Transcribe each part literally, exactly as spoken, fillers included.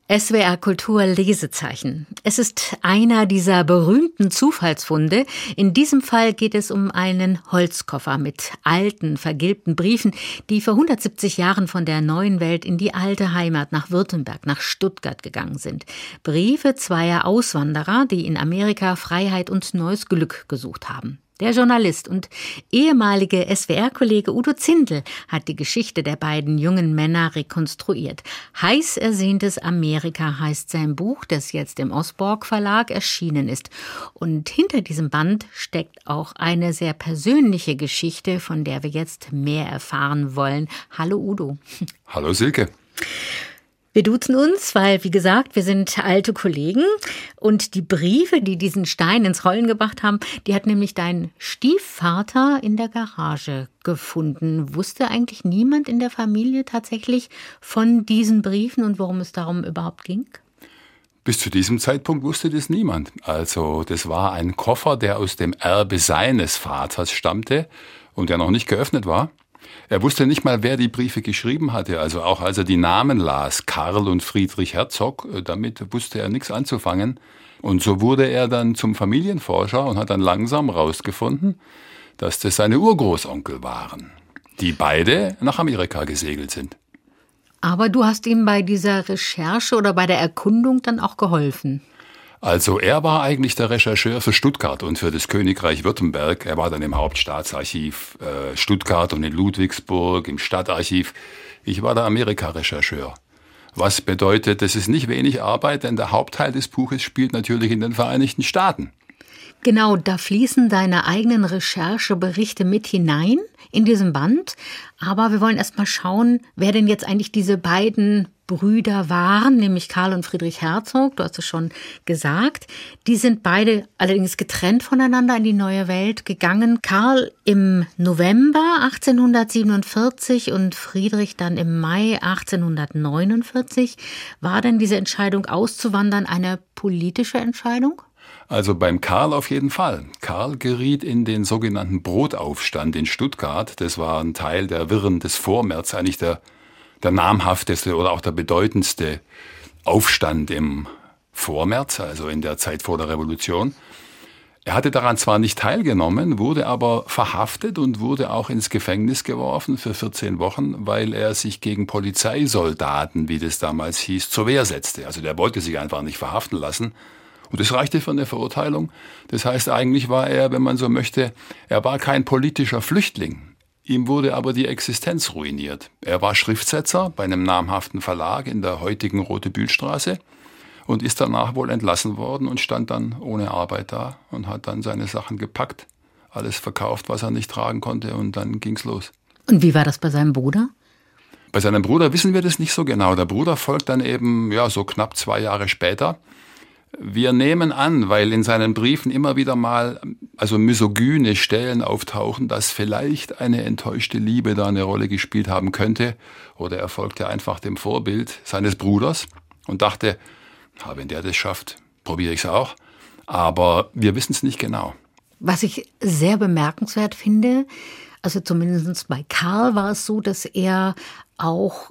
S W R Kultur Lesezeichen. Es ist einer dieser berühmten Zufallsfunde. In diesem Fall geht es um einen Holzkoffer mit alten, vergilbten Briefen, die vor hundertsiebzig Jahren von der neuen Welt in die alte Heimat nach Württemberg, nach Stuttgart gegangen sind. Briefe zweier Auswanderer, die in Amerika Freiheit und neues Glück gesucht haben. Der Journalist und ehemalige S W R-Kollege Udo Zindel hat die Geschichte der beiden jungen Männer rekonstruiert. Heiß ersehntes Amerika heißt sein Buch, das jetzt im Osborg Verlag erschienen ist. Und hinter diesem Band steckt auch eine sehr persönliche Geschichte, von der wir jetzt mehr erfahren wollen. Hallo Udo. Hallo Silke. Wir duzen uns, weil, wie gesagt, wir sind alte Kollegen. Und die Briefe, die diesen Stein ins Rollen gebracht haben, die hat nämlich dein Stiefvater in der Garage gefunden. Wusste eigentlich niemand in der Familie tatsächlich von diesen Briefen und worum es darum überhaupt ging? Bis zu diesem Zeitpunkt wusste das niemand. Also das war ein Koffer, der aus dem Erbe seines Vaters stammte und der noch nicht geöffnet war. Er wusste nicht mal, wer die Briefe geschrieben hatte, also auch als er die Namen las, Karl und Friedrich Herzog, damit wusste er nichts anzufangen. Und so wurde er dann zum Familienforscher und hat dann langsam rausgefunden, dass das seine Urgroßonkel waren, die beide nach Amerika gesegelt sind. Aber du hast ihm bei dieser Recherche oder bei der Erkundung dann auch geholfen. Also er war eigentlich der Rechercheur für Stuttgart und für das Königreich Württemberg. Er war dann im Hauptstaatsarchiv äh, Stuttgart und in Ludwigsburg, im Stadtarchiv. Ich war der Amerika-Rechercheur. Was bedeutet, das ist nicht wenig Arbeit, denn der Hauptteil des Buches spielt natürlich in den Vereinigten Staaten. Genau, da fließen deine eigenen Rechercheberichte mit hinein in diesem Band. Aber wir wollen erst mal schauen, wer denn jetzt eigentlich diese beiden Brüder waren, nämlich Karl und Friedrich Herzog, du hast es schon gesagt. Die sind beide allerdings getrennt voneinander in die neue Welt gegangen. Karl im November achtzehnhundertsiebenundvierzig und Friedrich dann im Mai achtzehnhundertneunundvierzig. War denn diese Entscheidung auszuwandern eine politische Entscheidung? Also beim Karl auf jeden Fall. Karl geriet in den sogenannten Brotaufstand in Stuttgart. Das war ein Teil der Wirren des Vormärz, eigentlich der der namhafteste oder auch der bedeutendste Aufstand im Vormärz, also in der Zeit vor der Revolution. Er hatte daran zwar nicht teilgenommen, wurde aber verhaftet und wurde auch ins Gefängnis geworfen für vierzehn Wochen, weil er sich gegen Polizeisoldaten, wie das damals hieß, zur Wehr setzte. Also der wollte sich einfach nicht verhaften lassen. Und das reichte für eine Verurteilung. Das heißt, eigentlich war er, wenn man so möchte, er war kein politischer Flüchtling. Ihm wurde aber die Existenz ruiniert. Er war Schriftsetzer bei einem namhaften Verlag in der heutigen Rote-Bühl-Straße und ist danach wohl entlassen worden und stand dann ohne Arbeit da und hat dann seine Sachen gepackt, alles verkauft, was er nicht tragen konnte, und dann ging's los. Und wie war das bei seinem Bruder? Bei seinem Bruder wissen wir das nicht so genau. Der Bruder folgt dann eben ja so knapp zwei Jahre später. Wir nehmen an, weil in seinen Briefen immer wieder mal also misogyne Stellen auftauchen, dass vielleicht eine enttäuschte Liebe da eine Rolle gespielt haben könnte. Oder er folgte einfach dem Vorbild seines Bruders und dachte, ja, wenn der das schafft, probiere ich es auch. Aber wir wissen es nicht genau. Was ich sehr bemerkenswert finde, also zumindest bei Karl war es so, dass er auch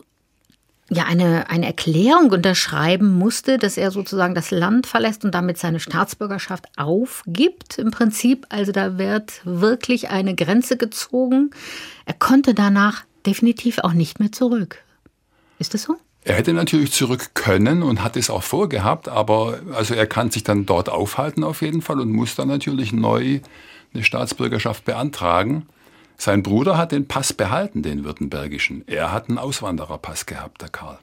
ja eine, eine Erklärung unterschreiben musste, dass er sozusagen das Land verlässt und damit seine Staatsbürgerschaft aufgibt. Im Prinzip, also da wird wirklich eine Grenze gezogen. Er konnte danach definitiv auch nicht mehr zurück. Ist das so? Er hätte natürlich zurück können und hat es auch vorgehabt, aber also er kann sich dann dort aufhalten auf jeden Fall und muss dann natürlich neu eine Staatsbürgerschaft beantragen. Sein Bruder hat den Pass behalten, den württembergischen. Er hat einen Auswandererpass gehabt, der Karl.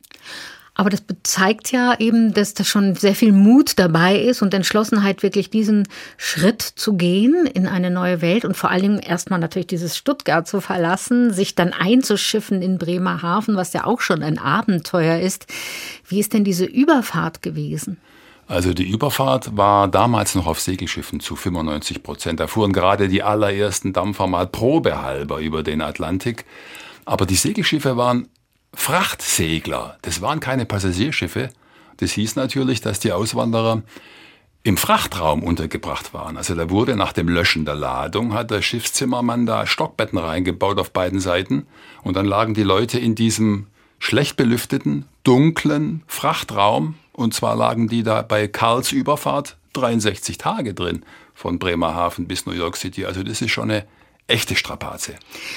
Aber das zeigt ja eben, dass da schon sehr viel Mut dabei ist und Entschlossenheit, wirklich diesen Schritt zu gehen in eine neue Welt und vor allem erstmal natürlich dieses Stuttgart zu verlassen, sich dann einzuschiffen in Bremerhaven, was ja auch schon ein Abenteuer ist. Wie ist denn diese Überfahrt gewesen? Also die Überfahrt war damals noch auf Segelschiffen zu fünfundneunzig Prozent. Da fuhren gerade die allerersten Dampfer mal probehalber über den Atlantik. Aber die Segelschiffe waren Frachtsegler. Das waren keine Passagierschiffe. Das hieß natürlich, dass die Auswanderer im Frachtraum untergebracht waren. Also da wurde nach dem Löschen der Ladung, hat der Schiffszimmermann da Stockbetten reingebaut auf beiden Seiten. Und dann lagen die Leute in diesem schlecht belüfteten, dunklen Frachtraum. Und zwar lagen die da bei Karls Überfahrt dreiundsechzig Tage drin, von Bremerhaven bis New York City. Also das ist schon eine echte Strapaze.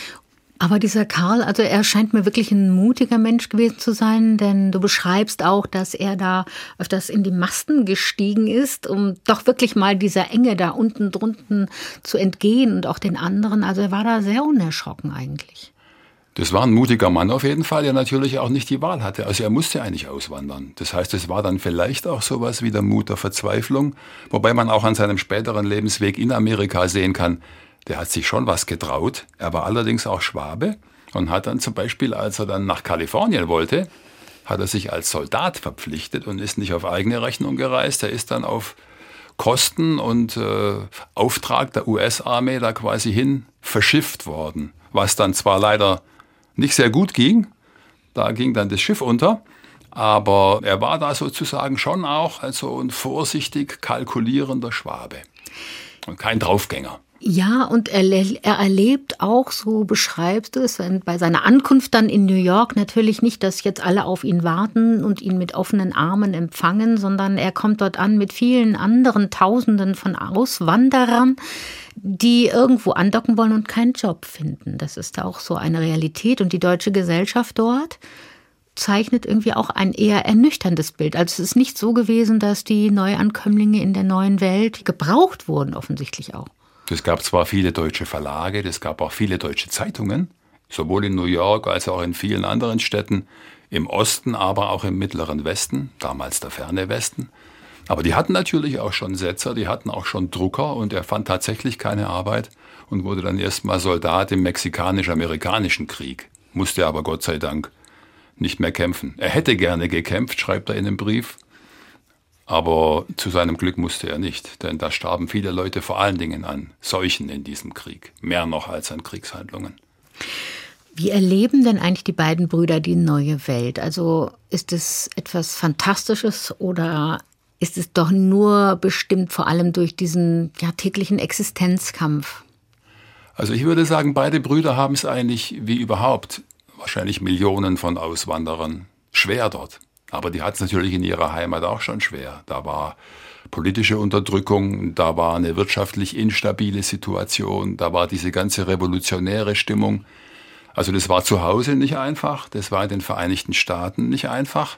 Aber dieser Karl, also er scheint mir wirklich ein mutiger Mensch gewesen zu sein, denn du beschreibst auch, dass er da öfters in die Masten gestiegen ist, um doch wirklich mal dieser Enge da unten drunten zu entgehen und auch den anderen. Also er war da sehr unerschrocken eigentlich. Das war ein mutiger Mann auf jeden Fall, der natürlich auch nicht die Wahl hatte. Also er musste eigentlich auswandern. Das heißt, es war dann vielleicht auch sowas wie der Mut der Verzweiflung, wobei man auch an seinem späteren Lebensweg in Amerika sehen kann, der hat sich schon was getraut. Er war allerdings auch Schwabe und hat dann zum Beispiel, als er dann nach Kalifornien wollte, hat er sich als Soldat verpflichtet und ist nicht auf eigene Rechnung gereist. Er ist dann auf Kosten und äh, Auftrag der U S-Armee da quasi hin verschifft worden. Was dann zwar leider nicht sehr gut ging, da ging dann das Schiff unter, aber er war da sozusagen schon auch also ein vorsichtig kalkulierender Schwabe und kein Draufgänger. Ja, und er, er erlebt auch, so beschreibst du es, bei seiner Ankunft dann in New York natürlich nicht, dass jetzt alle auf ihn warten und ihn mit offenen Armen empfangen, sondern er kommt dort an mit vielen anderen Tausenden von Auswanderern, die irgendwo andocken wollen und keinen Job finden. Das ist auch so eine Realität. Und die deutsche Gesellschaft dort zeichnet irgendwie auch ein eher ernüchterndes Bild. Also es ist nicht so gewesen, dass die Neuankömmlinge in der neuen Welt gebraucht wurden, offensichtlich auch. Es gab zwar viele deutsche Verlage, es gab auch viele deutsche Zeitungen, sowohl in New York als auch in vielen anderen Städten, im Osten, aber auch im mittleren Westen, damals der ferne Westen. Aber die hatten natürlich auch schon Setzer, die hatten auch schon Drucker und er fand tatsächlich keine Arbeit und wurde dann erstmal Soldat im mexikanisch-amerikanischen Krieg, musste aber Gott sei Dank nicht mehr kämpfen. Er hätte gerne gekämpft, schreibt er in einem Brief. Aber zu seinem Glück musste er nicht, denn da starben viele Leute vor allen Dingen an Seuchen in diesem Krieg, mehr noch als an Kriegshandlungen. Wie erleben denn eigentlich die beiden Brüder die neue Welt? Also ist es etwas Fantastisches oder ist es doch nur bestimmt vor allem durch diesen ja, täglichen Existenzkampf? Also ich würde sagen, beide Brüder haben es eigentlich wie überhaupt, wahrscheinlich Millionen von Auswanderern, schwer dort. Aber die hat es natürlich in ihrer Heimat auch schon schwer. Da war politische Unterdrückung, da war eine wirtschaftlich instabile Situation, da war diese ganze revolutionäre Stimmung. Also das war zu Hause nicht einfach, das war in den Vereinigten Staaten nicht einfach.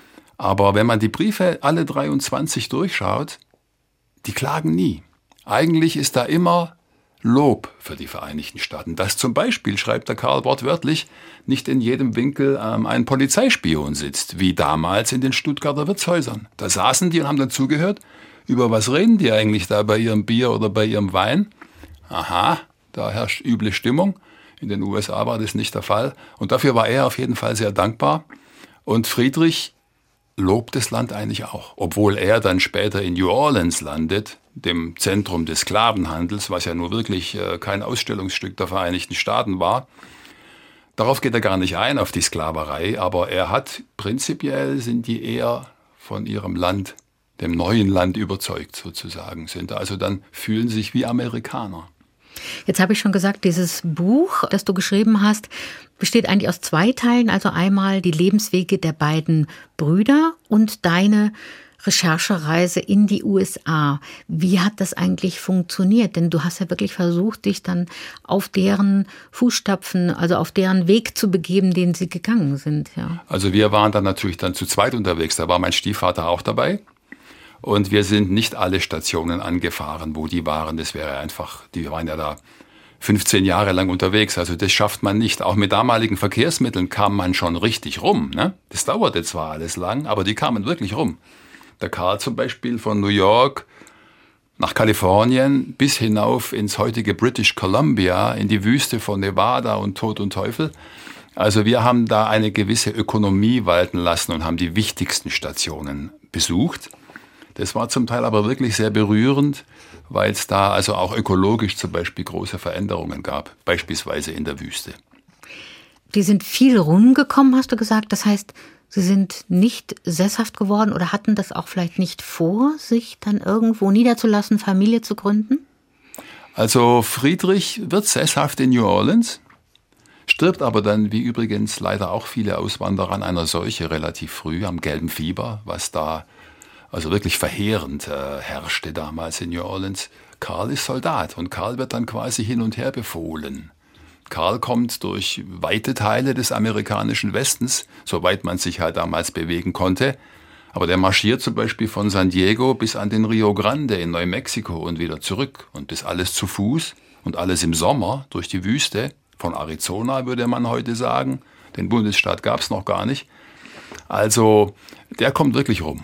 Aber wenn man die Briefe alle dreiundzwanzig durchschaut, die klagen nie. Eigentlich ist da immer Lob für die Vereinigten Staaten. Dass zum Beispiel, schreibt der Karl wortwörtlich, nicht in jedem Winkel ähm, ein Polizeispion sitzt, wie damals in den Stuttgarter Wirtshäusern. Da saßen die und haben dann zugehört, über was reden die eigentlich da bei ihrem Bier oder bei ihrem Wein? Aha, da herrscht üble Stimmung. In den U S A war das nicht der Fall. Und dafür war er auf jeden Fall sehr dankbar. Und Friedrich lobt das Land eigentlich auch, obwohl er dann später in New Orleans landet, dem Zentrum des Sklavenhandels, was ja nur wirklich äh, kein Ausstellungsstück der Vereinigten Staaten war. Darauf geht er gar nicht ein, auf die Sklaverei, aber er hat, prinzipiell sind die eher von ihrem Land, dem neuen Land überzeugt sozusagen, sind also dann, fühlen sich wie Amerikaner. Jetzt habe ich schon gesagt, dieses Buch, das du geschrieben hast, besteht eigentlich aus zwei Teilen. Also einmal die Lebenswege der beiden Brüder und deine Recherchereise in die U S A. Wie hat das eigentlich funktioniert? Denn du hast ja wirklich versucht, dich dann auf deren Fußstapfen, also auf deren Weg zu begeben, den sie gegangen sind. Ja. Also wir waren dann natürlich dann zu zweit unterwegs. Da war mein Stiefvater auch dabei. Und wir sind nicht alle Stationen angefahren, wo die waren. Das wäre einfach, die waren ja da fünfzehn Jahre lang unterwegs. Also das schafft man nicht. Auch mit damaligen Verkehrsmitteln kam man schon richtig rum. Ne? Das dauerte zwar alles lang, aber die kamen wirklich rum. Der Karl zum Beispiel von New York nach Kalifornien bis hinauf ins heutige British Columbia, in die Wüste von Nevada und Tod und Teufel. Also wir haben da eine gewisse Ökonomie walten lassen und haben die wichtigsten Stationen besucht. Das war zum Teil aber wirklich sehr berührend, weil es da also auch ökologisch zum Beispiel große Veränderungen gab, beispielsweise in der Wüste. Die sind viel rumgekommen, hast du gesagt. Das heißt, sie sind nicht sesshaft geworden oder hatten das auch vielleicht nicht vor, sich dann irgendwo niederzulassen, Familie zu gründen? Also Friedrich wird sesshaft in New Orleans, stirbt aber dann, wie übrigens leider auch viele Auswanderer, an einer Seuche relativ früh, am gelben Fieber, was da also wirklich verheerend äh, herrschte damals in New Orleans. Karl ist Soldat und Karl wird dann quasi hin und her befohlen. Karl kommt durch weite Teile des amerikanischen Westens, soweit man sich halt damals bewegen konnte. Aber der marschiert zum Beispiel von San Diego bis an den Rio Grande in Neumexiko und wieder zurück. Und das alles zu Fuß und alles im Sommer durch die Wüste. Von Arizona würde man heute sagen. Den Bundesstaat gab es noch gar nicht. Also der kommt wirklich rum.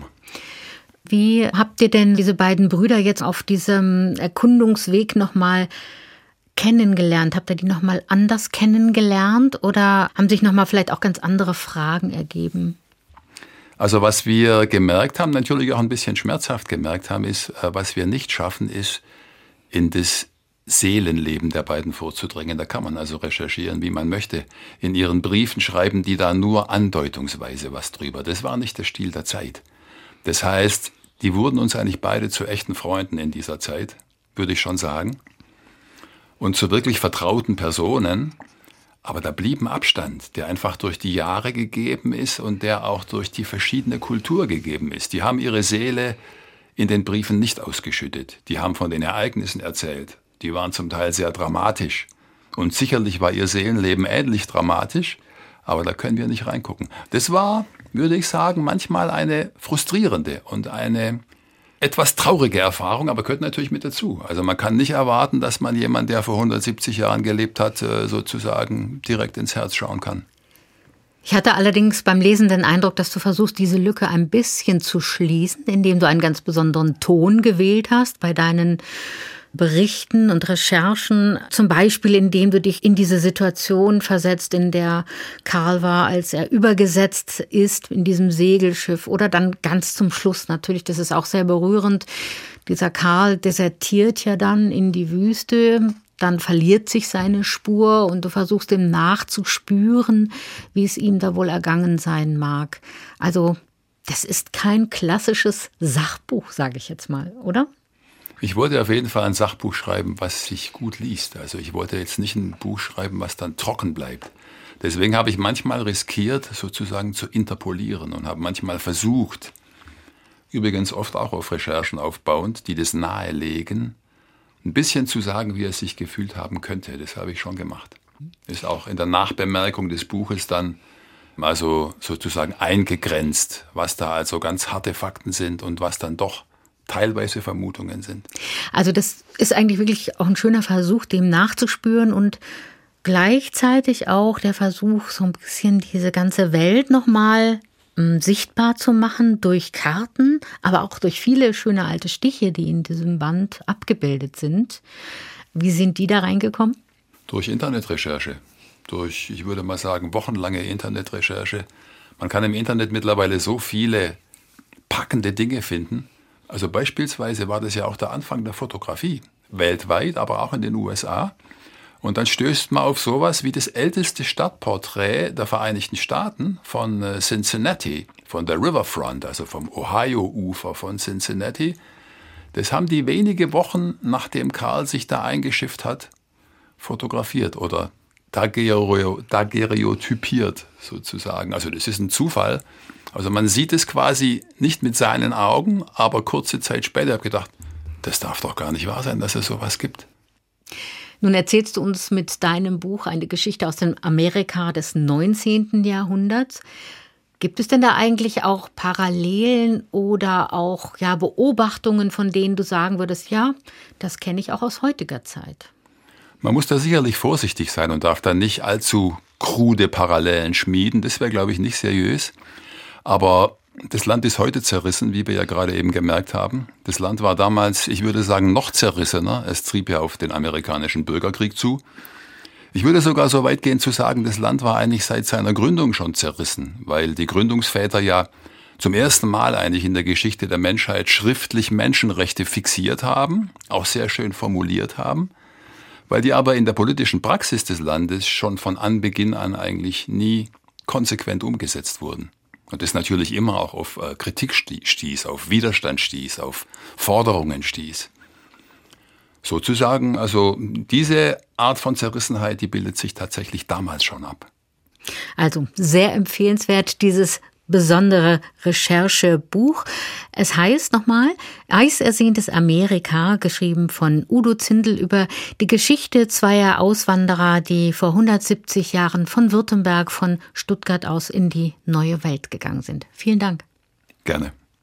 Wie habt ihr denn diese beiden Brüder jetzt auf diesem Erkundungsweg nochmal kennengelernt? Habt ihr die nochmal anders kennengelernt oder haben sich nochmal vielleicht auch ganz andere Fragen ergeben? Also was wir gemerkt haben, natürlich auch ein bisschen schmerzhaft gemerkt haben, ist, was wir nicht schaffen, ist in das Seelenleben der beiden vorzudringen. Da kann man also recherchieren, wie man möchte. In ihren Briefen schreiben die da nur andeutungsweise was drüber. Das war nicht der Stil der Zeit. Das heißt, die wurden uns eigentlich beide zu echten Freunden in dieser Zeit, würde ich schon sagen. Und zu wirklich vertrauten Personen. Aber da blieb ein Abstand, der einfach durch die Jahre gegeben ist und der auch durch die verschiedene Kultur gegeben ist. Die haben ihre Seele in den Briefen nicht ausgeschüttet. Die haben von den Ereignissen erzählt. Die waren zum Teil sehr dramatisch. Und sicherlich war ihr Seelenleben ähnlich dramatisch, aber da können wir nicht reingucken. Das war, würde ich sagen, manchmal eine frustrierende und eine etwas traurige Erfahrung, aber gehört natürlich mit dazu. Also man kann nicht erwarten, dass man jemand, der vor hundertsiebzig Jahren gelebt hat, sozusagen direkt ins Herz schauen kann. Ich hatte allerdings beim Lesen den Eindruck, dass du versuchst, diese Lücke ein bisschen zu schließen, indem du einen ganz besonderen Ton gewählt hast bei deinen Berichten und Recherchen, zum Beispiel indem du dich in diese Situation versetzt, in der Karl war, als er übergesetzt ist in diesem Segelschiff, oder dann ganz zum Schluss natürlich, das ist auch sehr berührend, dieser Karl desertiert ja dann in die Wüste, dann verliert sich seine Spur und du versuchst ihm nachzuspüren, wie es ihm da wohl ergangen sein mag. Also das ist kein klassisches Sachbuch, sage ich jetzt mal, oder? Ich wollte auf jeden Fall ein Sachbuch schreiben, was sich gut liest. Also ich wollte jetzt nicht ein Buch schreiben, was dann trocken bleibt. Deswegen habe ich manchmal riskiert, sozusagen zu interpolieren und habe manchmal versucht, übrigens oft auch auf Recherchen aufbauend, die das nahelegen, ein bisschen zu sagen, wie er sich gefühlt haben könnte. Das habe ich schon gemacht. Ist auch in der Nachbemerkung des Buches dann also sozusagen eingegrenzt, was da also ganz harte Fakten sind und was dann doch teilweise Vermutungen sind. Also das ist eigentlich wirklich auch ein schöner Versuch, dem nachzuspüren und gleichzeitig auch der Versuch, so ein bisschen diese ganze Welt nochmal m, sichtbar zu machen durch Karten, aber auch durch viele schöne alte Stiche, die in diesem Band abgebildet sind. Wie sind die da reingekommen? Durch Internetrecherche, durch, ich würde mal sagen, wochenlange Internetrecherche. Man kann im Internet mittlerweile so viele packende Dinge finden. Also beispielsweise war das ja auch der Anfang der Fotografie, weltweit, aber auch in den U S A. Und dann stößt man auf sowas wie das älteste Stadtporträt der Vereinigten Staaten von Cincinnati, von der Riverfront, also vom Ohio-Ufer von Cincinnati. Das haben die wenige Wochen, nachdem Karl sich da eingeschifft hat, fotografiert oder daguerreotypiert sozusagen. Also das ist ein Zufall. Also man sieht es quasi nicht mit seinen Augen, aber kurze Zeit später habe ich gedacht, das darf doch gar nicht wahr sein, dass es sowas gibt. Nun erzählst du uns mit deinem Buch eine Geschichte aus dem Amerika des neunzehnten Jahrhunderts. Gibt es denn da eigentlich auch Parallelen oder auch ja, Beobachtungen, von denen du sagen würdest, ja, das kenne ich auch aus heutiger Zeit? Man muss da sicherlich vorsichtig sein und darf da nicht allzu krude Parallelen schmieden. Das wäre, glaube ich, nicht seriös. Aber das Land ist heute zerrissen, wie wir ja gerade eben gemerkt haben. Das Land war damals, ich würde sagen, noch zerrissener. Es trieb ja auf den amerikanischen Bürgerkrieg zu. Ich würde sogar so weit gehen zu sagen, das Land war eigentlich seit seiner Gründung schon zerrissen, weil die Gründungsväter ja zum ersten Mal eigentlich in der Geschichte der Menschheit schriftlich Menschenrechte fixiert haben, auch sehr schön formuliert haben, weil die aber in der politischen Praxis des Landes schon von Anbeginn an eigentlich nie konsequent umgesetzt wurden. Und das natürlich immer auch auf Kritik stieß, auf Widerstand stieß, auf Forderungen stieß. Sozusagen, also diese Art von Zerrissenheit, die bildet sich tatsächlich damals schon ab. Also sehr empfehlenswert, dieses besondere Recherchebuch. Es heißt nochmal Eisersehntes Amerika, geschrieben von Udo Zindel über die Geschichte zweier Auswanderer, die vor hundertsiebzig Jahren von Württemberg, von Stuttgart aus in die neue Welt gegangen sind. Vielen Dank. Gerne.